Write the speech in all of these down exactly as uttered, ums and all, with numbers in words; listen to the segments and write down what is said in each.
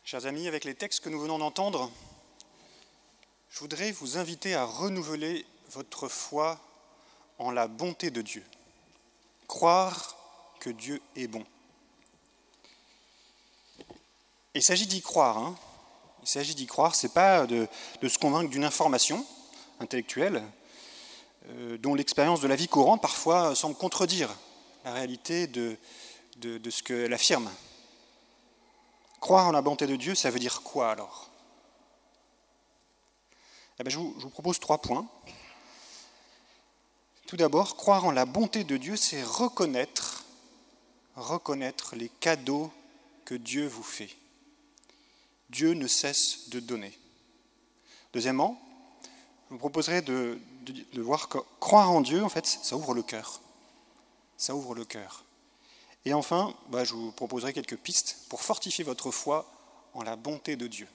Chers amis, avec les textes que nous venons d'entendre, je voudrais vous inviter à renouveler votre foi en la bonté de Dieu. Croire que Dieu est bon. Il s'agit d'y croire. Hein. Il s'agit d'y croire, ce n'est pas de, de se convaincre d'une information intellectuelle euh, dont l'expérience de la vie courante parfois semble contredire la réalité de, de, de ce qu'elle affirme. Croire en la bonté de Dieu, ça veut dire quoi alors ? Eh bien, je, vous, je vous propose trois points. Tout d'abord, croire en la bonté de Dieu, c'est reconnaître, reconnaître les cadeaux que Dieu vous fait. Dieu ne cesse de donner. Deuxièmement, je vous proposerai de, de, de voir que croire en Dieu, en fait, ça ouvre le cœur. Ça ouvre le cœur. Et enfin, bah, je vous proposerai quelques pistes pour fortifier votre foi en la bonté de Dieu.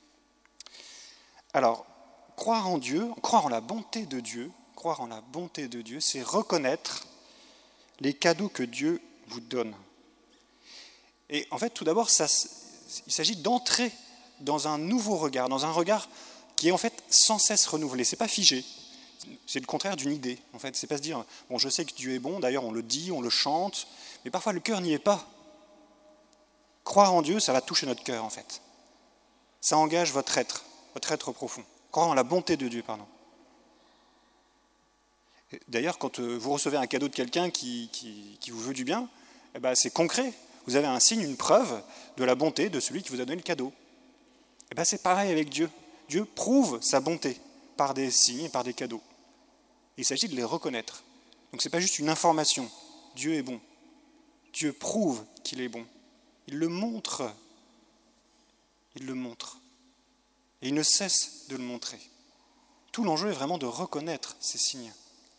Alors, croire en Dieu, croire en la bonté de Dieu, croire en la bonté de Dieu, c'est reconnaître les cadeaux que Dieu vous donne. Et en fait, tout d'abord, ça, il s'agit d'entrer dans un nouveau regard, dans un regard qui est en fait sans cesse renouvelé. C'est pas figé. C'est le contraire d'une idée. En fait, c'est pas se dire bon, je sais que Dieu est bon. D'ailleurs, on le dit, on le chante, mais parfois le cœur n'y est pas. Croire en Dieu, ça va toucher notre cœur, en fait. Ça engage votre être, votre être profond. Croire en la bonté de Dieu, pardon. D'ailleurs, quand vous recevez un cadeau de quelqu'un qui, qui, qui vous veut du bien, eh ben, c'est concret. Vous avez un signe, une preuve de la bonté de celui qui vous a donné le cadeau. Eh ben, c'est pareil avec Dieu. Dieu prouve sa bonté par des signes, par des cadeaux. Il s'agit de les reconnaître. Donc ce n'est pas juste une information. Dieu est bon. Dieu prouve qu'il est bon. Il le montre. Il le montre. Et il ne cesse de le montrer. Tout l'enjeu est vraiment de reconnaître ces signes.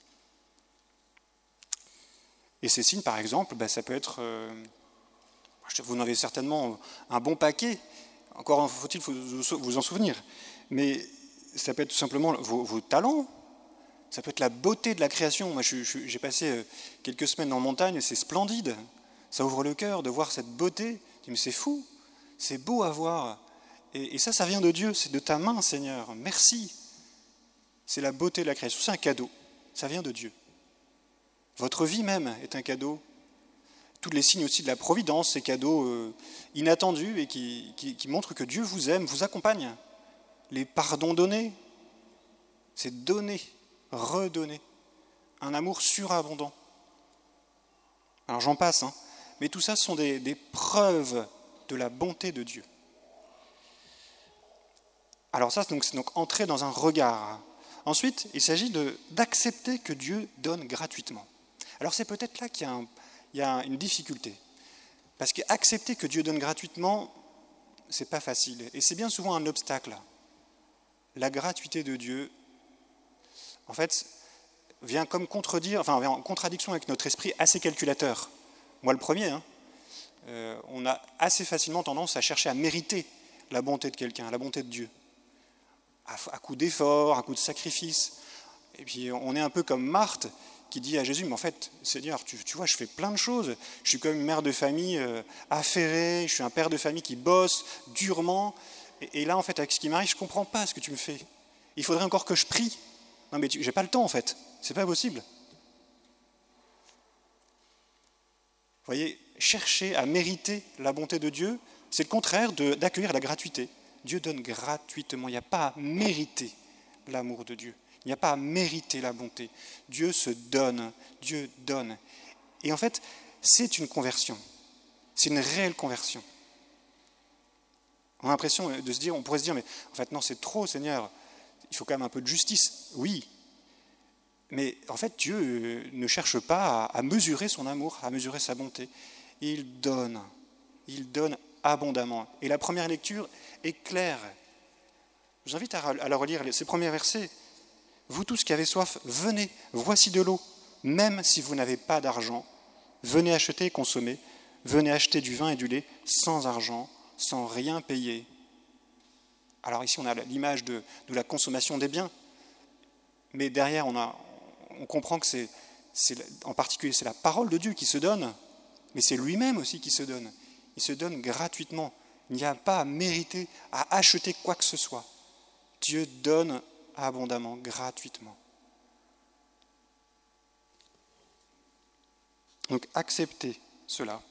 Et ces signes, par exemple, ben, ça peut être... Euh, vous en avez certainement un bon paquet. Encore faut-il vous en souvenir. Mais ça peut être tout simplement vos, vos talents. Ça peut être la beauté de la création. Moi, je, je, j'ai passé quelques semaines en montagne, c'est splendide. Ça ouvre le cœur de voir cette beauté. Je dis, mais c'est fou, c'est beau à voir. Et, et ça, ça vient de Dieu, c'est de ta main, Seigneur. Merci. C'est la beauté de la création, c'est un cadeau. Ça vient de Dieu. Votre vie même est un cadeau. Tous les signes aussi de la providence, ces cadeaux euh, inattendus et qui, qui, qui montrent que Dieu vous aime, vous accompagne. Les pardons donnés, c'est donner, redonner. Un amour surabondant. Alors j'en passe, hein, mais tout ça sont des, des preuves de la bonté de Dieu. Alors ça, c'est donc, c'est donc entrer dans un regard. Ensuite, il s'agit de, d'accepter que Dieu donne gratuitement. Alors c'est peut-être là qu'il y a, un, il y a une difficulté. Parce qu'accepter que Dieu donne gratuitement, c'est pas facile. Et c'est bien souvent un obstacle. La gratuité de Dieu, en fait, vient comme contredire, enfin, vient en contradiction avec notre esprit assez calculateur. Moi, le premier, hein, euh, on a assez facilement tendance à chercher à mériter la bonté de quelqu'un, la bonté de Dieu, à, à coup d'effort, à coup de sacrifice. Et puis, on est un peu comme Marthe qui dit à Jésus, mais en fait, Seigneur, tu, tu vois, je fais plein de choses. Je suis comme une mère de famille euh, affairée, je suis un père de famille qui bosse durement. Et, et là, en fait, avec ce qui m'arrive, je ne comprends pas ce que tu me fais. Il faudrait encore que je prie. Non, mais tu, j'ai pas le temps, en fait. C'est pas possible. Vous voyez, chercher à mériter la bonté de Dieu, c'est le contraire de, d'accueillir la gratuité. Dieu donne gratuitement. Il n'y a pas à mériter l'amour de Dieu. Il n'y a pas à mériter la bonté. Dieu se donne. Dieu donne. Et en fait, c'est une conversion. C'est une réelle conversion. On a l'impression de se dire, on pourrait se dire, mais en fait, non, c'est trop, Seigneur. Il faut quand même un peu de justice. Oui. Mais en fait, Dieu ne cherche pas à mesurer son amour, à mesurer sa bonté. Il donne. Il donne abondamment. Et la première lecture est claire. Je vous invite à la relire, ces premiers versets. Vous tous qui avez soif, venez, voici de l'eau. Même si vous n'avez pas d'argent, venez acheter et consommer. Venez acheter du vin et du lait sans argent, sans rien payer. Alors ici, on a l'image de, de la consommation des biens. Mais derrière, on, a, on comprend que c'est, c'est, en particulier, c'est la parole de Dieu qui se donne, mais c'est lui-même aussi qui se donne. Il se donne gratuitement. Il n'y a pas à mériter, à acheter quoi que ce soit. Dieu donne abondamment, gratuitement. Donc acceptez cela.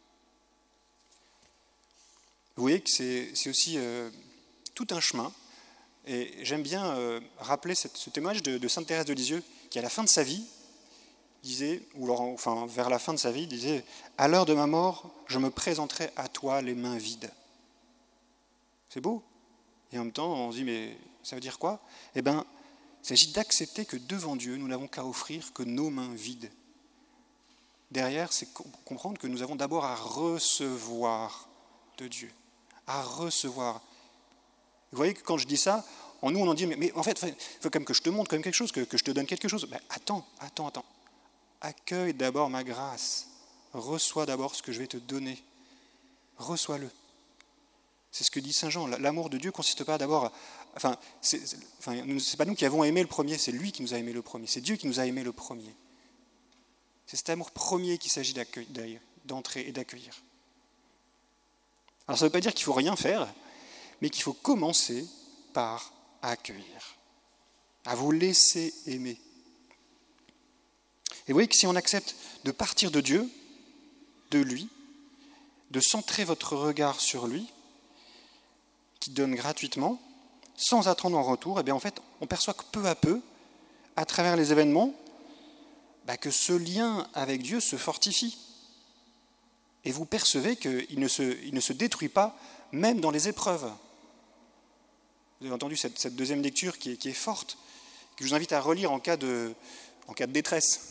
Vous voyez que c'est, c'est aussi euh, tout un chemin. Et j'aime bien euh, rappeler cette, ce témoignage de, de sainte Thérèse de Lisieux, qui à la fin de sa vie, disait, ou alors, enfin vers la fin de sa vie, disait « À l'heure de ma mort, je me présenterai à toi les mains vides. » C'est beau. Et en même temps, on se dit « Mais ça veut dire quoi ?» Eh bien, il s'agit d'accepter que devant Dieu, nous n'avons qu'à offrir que nos mains vides. Derrière, c'est comprendre que nous avons d'abord à recevoir de Dieu. À recevoir. Vous voyez que quand je dis ça, en nous on en dit, mais, mais en fait, il faut quand même que je te montre quand même quelque chose, que, que je te donne quelque chose. Mais attends, attends, attends. Accueille d'abord ma grâce. Reçois d'abord ce que je vais te donner. Reçois-le. C'est ce que dit Saint Jean. L'amour de Dieu ne consiste pas d'abord... Enfin, c'est, c'est, enfin, c'est pas nous qui avons aimé le premier, c'est lui qui nous a aimé le premier. C'est Dieu qui nous a aimé le premier. C'est cet amour premier qu'il s'agit d'entrer et d'accueillir. Alors ça ne veut pas dire qu'il ne faut rien faire, mais qu'il faut commencer par accueillir, à vous laisser aimer. Et vous voyez que si on accepte de partir de Dieu, de lui, de centrer votre regard sur lui, qui donne gratuitement, sans attendre en retour, et bien en fait, on perçoit que peu à peu, à travers les événements, bah que ce lien avec Dieu se fortifie. Et vous percevez qu'il ne se, il ne se détruit pas, même dans les épreuves. Vous avez entendu cette, cette deuxième lecture qui est, qui est forte, que je vous invite à relire en cas de, en cas de détresse.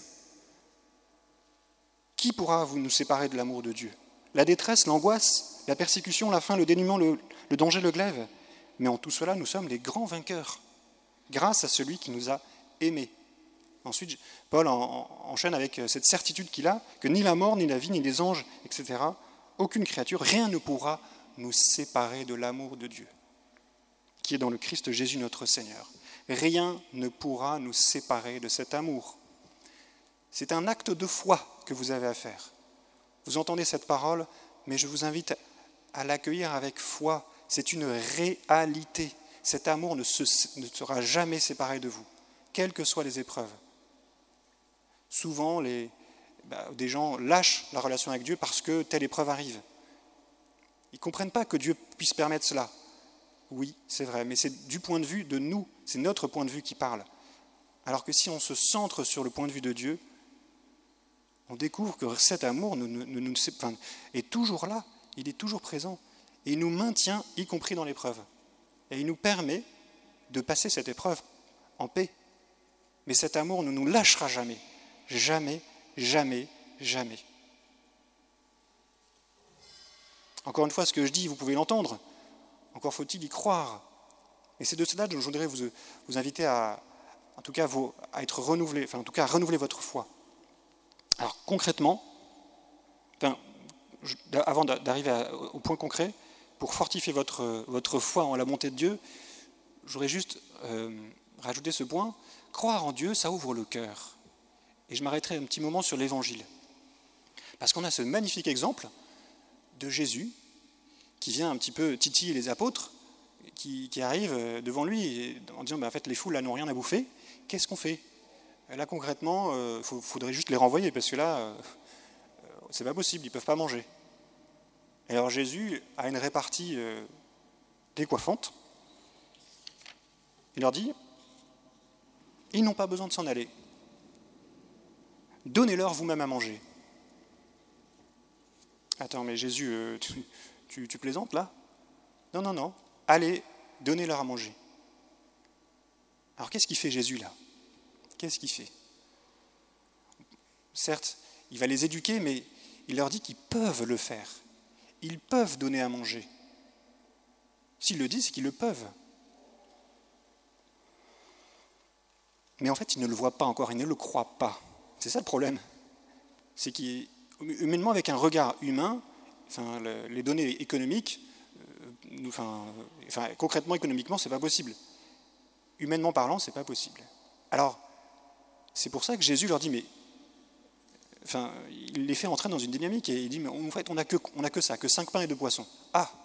Qui pourra vous nous séparer de l'amour de Dieu ? La détresse, l'angoisse, la persécution, la faim, le dénuement, le, le danger, le glaive. Mais en tout cela, nous sommes les grands vainqueurs, grâce à celui qui nous a aimés. Ensuite, Paul enchaîne avec cette certitude qu'il a, que ni la mort, ni la vie, ni les anges, et cetera, aucune créature, rien ne pourra nous séparer de l'amour de Dieu, qui est dans le Christ Jésus notre Seigneur. Rien ne pourra nous séparer de cet amour. C'est un acte de foi que vous avez à faire. Vous entendez cette parole, mais je vous invite à l'accueillir avec foi. C'est une réalité. Cet amour ne, se, ne sera jamais séparé de vous, quelles que soient les épreuves. Souvent, les, bah, des gens lâchent la relation avec Dieu parce que telle épreuve arrive. Ils ne comprennent pas que Dieu puisse permettre cela. Oui, c'est vrai, mais c'est du point de vue de nous, c'est notre point de vue qui parle. Alors que si on se centre sur le point de vue de Dieu, on découvre que cet amour nous, nous, nous, enfin, est toujours là, il est toujours présent, et il nous maintient, y compris dans l'épreuve. Et il nous permet de passer cette épreuve en paix. Mais cet amour ne nous lâchera jamais. Jamais, jamais, jamais. Encore une fois, ce que je dis, vous pouvez l'entendre. Encore faut-il y croire. Et c'est de cela que je voudrais vous, vous inviter à, en tout cas, vous, à être renouvelé, enfin, en tout cas, à renouveler votre foi. Alors, concrètement, enfin, je, avant d'arriver à, au point concret, pour fortifier votre, votre foi en la bonté de Dieu, j'aurais juste euh, rajouté ce point. Croire en Dieu, ça ouvre le cœur. Et je m'arrêterai un petit moment sur l'Évangile. Parce qu'on a ce magnifique exemple de Jésus qui vient un petit peu titiller les apôtres, qui, qui arrivent devant lui et, en disant bah, « en fait, les foules là n'ont rien à bouffer, qu'est-ce qu'on fait ?» Là, concrètement, il euh, faudrait juste les renvoyer, parce que là, euh, c'est pas possible, ils ne peuvent pas manger. Et alors Jésus a une répartie euh, décoiffante. Il leur dit « Ils n'ont pas besoin de s'en aller. Donnez-leur vous-même à manger. » Attends, mais Jésus, euh, tu, tu, tu plaisantes là ? Non, non, non. Allez, donnez-leur à manger. Alors qu'est-ce qu'il fait Jésus là ? Qu'est-ce qu'il fait ? Certes, il va les éduquer, mais il leur dit qu'ils peuvent le faire. Ils peuvent donner à manger. S'ils le disent, c'est qu'ils le peuvent. Mais en fait, ils ne le voient pas encore, ils ne le croient pas. C'est ça le problème. C'est qu'humainement, avec un regard humain, enfin, le, les données économiques, euh, enfin, enfin, concrètement, économiquement, c'est pas possible. Humainement parlant, c'est pas possible. Alors, c'est pour ça que Jésus leur dit, mais, enfin, il les fait entrer dans une dynamique et il dit, mais en fait, on n'a que, on n'a que ça, que cinq pains et deux poissons. Ah,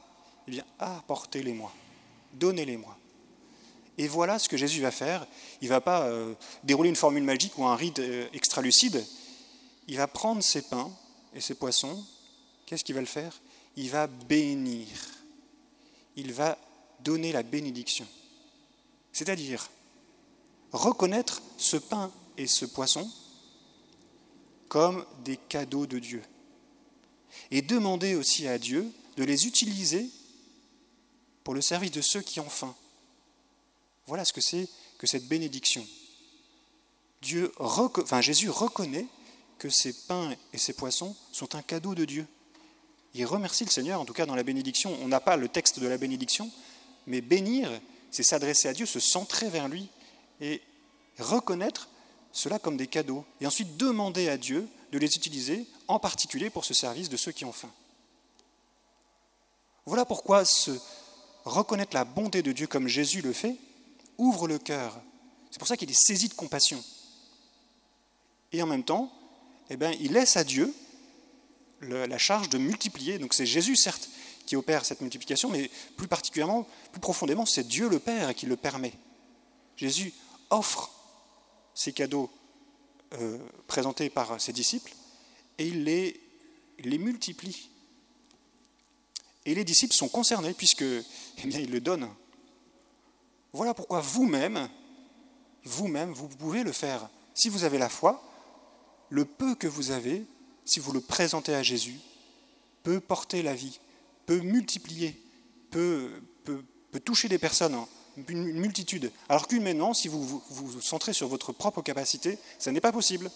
eh bien, apportez-les-moi, donnez-les-moi. Et voilà ce que Jésus va faire. Il ne va pas euh, dérouler une formule magique ou un rite euh, extra-lucide. Il va prendre ses pains et ses poissons. Qu'est-ce qu'il va le faire? Il va bénir. Il va donner la bénédiction. C'est-à-dire reconnaître ce pain et ce poisson comme des cadeaux de Dieu. Et demander aussi à Dieu de les utiliser pour le service de ceux qui ont faim. Voilà ce que c'est que cette bénédiction. Dieu, enfin, Jésus reconnaît que ces pains et ces poissons sont un cadeau de Dieu. Il remercie le Seigneur, en tout cas dans la bénédiction. On n'a pas le texte de la bénédiction, mais bénir, c'est s'adresser à Dieu, se centrer vers lui et reconnaître cela comme des cadeaux. Et ensuite demander à Dieu de les utiliser, en particulier pour ce service de ceux qui ont faim. Voilà pourquoi se reconnaître la bonté de Dieu comme Jésus le fait, ouvre le cœur. C'est pour ça qu'il est saisi de compassion. Et en même temps, eh bien, il laisse à Dieu le, la charge de multiplier. Donc c'est Jésus, certes, qui opère cette multiplication, mais plus particulièrement, plus profondément, c'est Dieu le Père qui le permet. Jésus offre ces cadeaux euh, présentés par ses disciples et il les, il les multiplie. Et les disciples sont concernés puisque, eh bien, il le donne. Voilà pourquoi vous-même, vous-même, vous pouvez le faire. Si vous avez la foi, le peu que vous avez, si vous le présentez à Jésus, peut porter la vie, peut multiplier, peut, peut, peut toucher des personnes, une multitude. Alors qu'humainement, si vous vous, vous centrez sur votre propre capacité, ça n'est pas possible.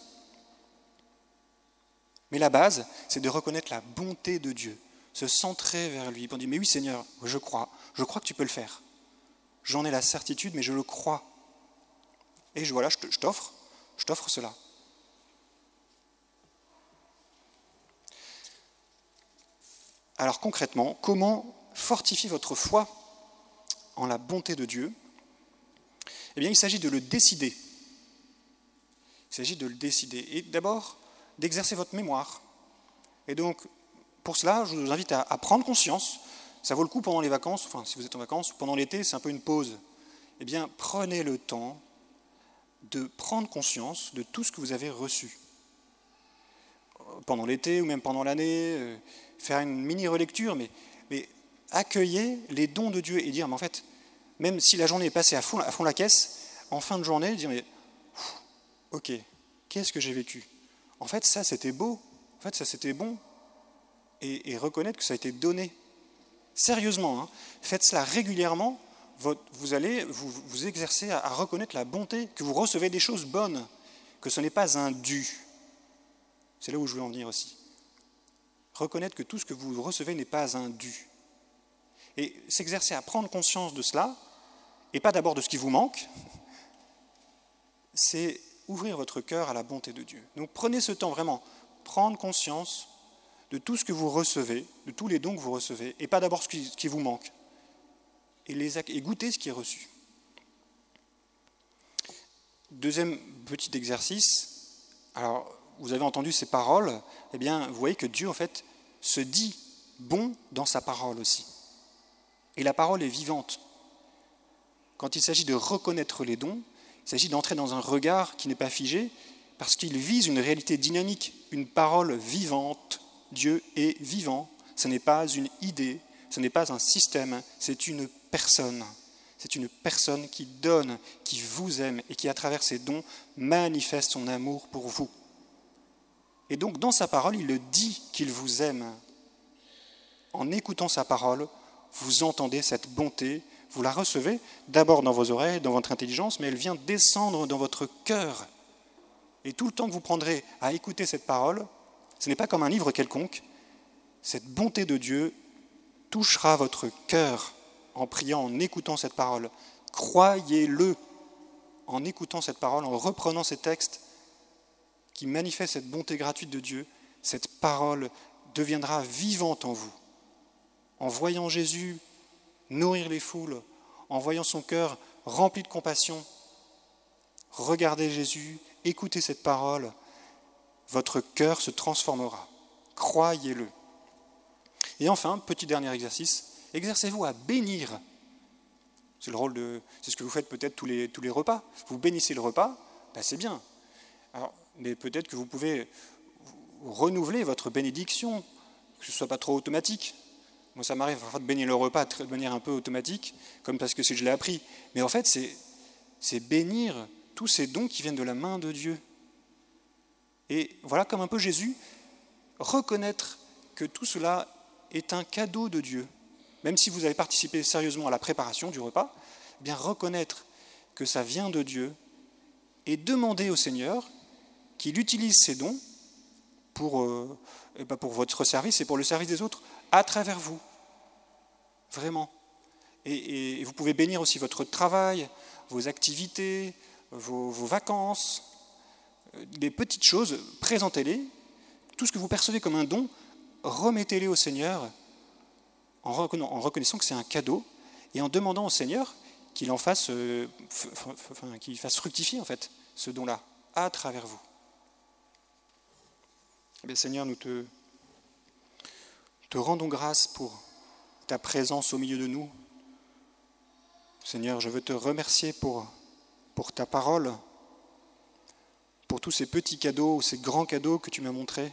Mais la base, c'est de reconnaître la bonté de Dieu, se centrer vers lui. On dit, mais oui Seigneur, je crois, je crois que tu peux le faire. J'en ai la certitude, mais je le crois. Et je, voilà, je t'offre, je t'offre cela. Alors concrètement, comment fortifier votre foi en la bonté de Dieu? Eh bien, il s'agit de le décider. Il s'agit de le décider. Et d'abord, d'exercer votre mémoire. Et donc, pour cela, je vous invite à, à prendre conscience. Ça vaut le coup pendant les vacances, enfin, si vous êtes en vacances, ou pendant l'été, c'est un peu une pause. Eh bien, prenez le temps de prendre conscience de tout ce que vous avez reçu. Pendant l'été ou même pendant l'année, euh, faire une mini-relecture, mais, mais accueillez les dons de Dieu et dire, mais en fait, même si la journée est passée à fond, à fond la caisse, en fin de journée, dire, mais pff, ok, qu'est-ce que j'ai vécu? En fait, ça, c'était beau. En fait, ça, c'était bon. Et, et reconnaître que ça a été donné. Sérieusement, hein, faites cela régulièrement, vous allez vous, vous exercer à, à reconnaître la bonté, que vous recevez des choses bonnes, que ce n'est pas un dû. C'est là où je veux en venir aussi. Reconnaître que tout ce que vous recevez n'est pas un dû. Et s'exercer à prendre conscience de cela, et pas d'abord de ce qui vous manque, c'est ouvrir votre cœur à la bonté de Dieu. Donc prenez ce temps vraiment, prendre conscience de tout ce que vous recevez, de tous les dons que vous recevez, et pas d'abord ce qui, ce qui vous manque, et, les, et goûter ce qui est reçu. Deuxième petit exercice, alors vous avez entendu ces paroles, eh bien vous voyez que Dieu en fait se dit bon dans sa parole aussi. Et la parole est vivante. Quand il s'agit de reconnaître les dons, il s'agit d'entrer dans un regard qui n'est pas figé, parce qu'il vise une réalité dynamique, une parole vivante. Dieu est vivant, ce n'est pas une idée, ce n'est pas un système, c'est une personne. C'est une personne qui donne, qui vous aime et qui, à travers ses dons, manifeste son amour pour vous. Et donc, dans sa parole, il le dit qu'il vous aime. En écoutant sa parole, vous entendez cette bonté, vous la recevez d'abord dans vos oreilles, dans votre intelligence, mais elle vient descendre dans votre cœur. Et tout le temps que vous prendrez à écouter cette parole, ce n'est pas comme un livre quelconque, cette bonté de Dieu touchera votre cœur en priant, en écoutant cette parole. Croyez-le en écoutant cette parole, en reprenant ces textes qui manifestent cette bonté gratuite de Dieu. Cette parole deviendra vivante en vous. En voyant Jésus nourrir les foules, en voyant son cœur rempli de compassion, regardez Jésus, écoutez cette parole, votre cœur se transformera. Croyez-le. Et enfin, petit dernier exercice, Exercez-vous à bénir. C'est le rôle de, c'est ce que vous faites peut-être tous les, tous les repas. Vous bénissez le repas, ben c'est bien. Alors, mais peut-être que vous pouvez renouveler votre bénédiction, que ce ne soit pas trop automatique. Moi, ça m'arrive parfois de bénir le repas de manière un peu automatique, comme parce que c'est, je l'ai appris. Mais en fait, c'est, c'est bénir tous ces dons qui viennent de la main de Dieu. Et voilà, comme un peu Jésus, reconnaître que tout cela est un cadeau de Dieu. Même si vous avez participé sérieusement à la préparation du repas, eh bien reconnaître que ça vient de Dieu et demander au Seigneur qu'il utilise ces dons pour, euh, eh bien pour votre service et pour le service des autres à travers vous. Vraiment. Et, et vous pouvez bénir aussi votre travail, vos activités, vos, vos vacances, des petites choses, présentez-les. Tout ce que vous percevez comme un don, remettez-les au Seigneur en reconnaissant que c'est un cadeau et en demandant au Seigneur qu'il en fasse, euh, f- f- enfin, qu'il fasse fructifier en fait ce don-là à travers vous. Eh bien, Seigneur, nous te, te rendons grâce pour ta présence au milieu de nous. Seigneur, je veux te remercier pour, pour ta parole, pour tous ces petits cadeaux, ces grands cadeaux que tu m'as montrés.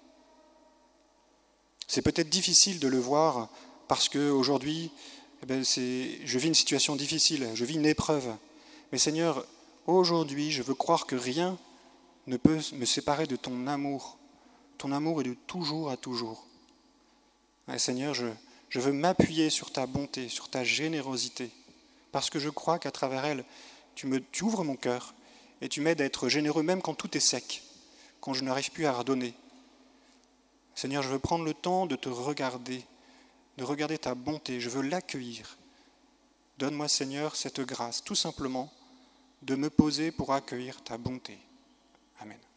C'est peut-être difficile de le voir parce qu'aujourd'hui, eh bien, c'est, je vis une situation difficile, je vis une épreuve. Mais Seigneur, aujourd'hui, je veux croire que rien ne peut me séparer de ton amour. Ton amour est de toujours à toujours. Et Seigneur, je, je veux m'appuyer sur ta bonté, sur ta générosité, parce que je crois qu'à travers elle, tu, me, tu ouvres mon cœur et tu m'aides à être généreux même quand tout est sec, quand je n'arrive plus à redonner. Seigneur, je veux prendre le temps de te regarder, de regarder ta bonté, je veux l'accueillir. Donne-moi, Seigneur, cette grâce, tout simplement, de me poser pour accueillir ta bonté. Amen.